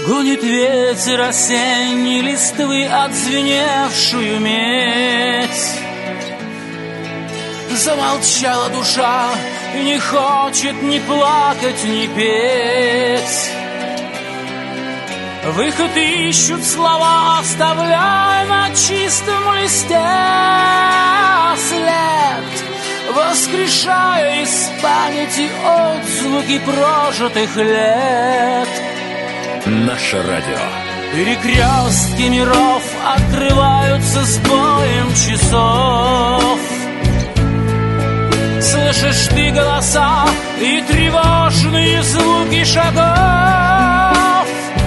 Гонит ветер осенней листвы отзвеневшую медь. Замолчала душа и не хочет ни плакать, ни петь. Выход ищут слова, оставляя на чистом листе след, воскрешая из памяти отзвуки прожитых лет. Наше радио. Перекрестки миров открываются с боем часов. Слышишь ты голоса и тревожные звуки шагов.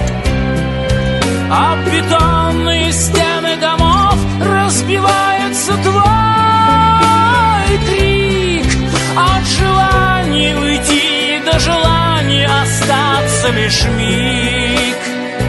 А бетонные стены домов разбивается твой крик. От желания уйти до желания остаться лишь миг.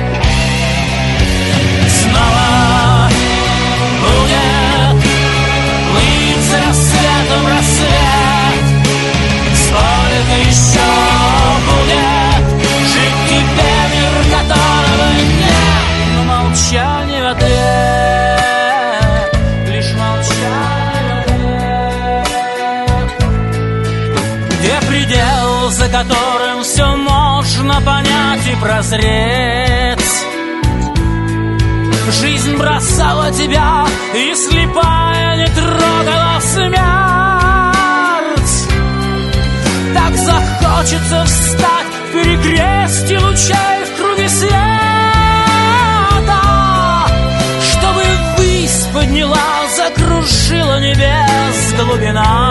Снова будет плыть рассветом рассвет. Сколько еще будет жить тебе мир, которого нет? Но молчание в ответ, лишь молчание в ответ. Где предел, за которым все можно понять и прозреть? Жизнь бросала тебя, и слепая не трогала смерть. Так захочется встать в перекрестье лучей в круге света, чтобы ввысь подняла, закружила небес глубина.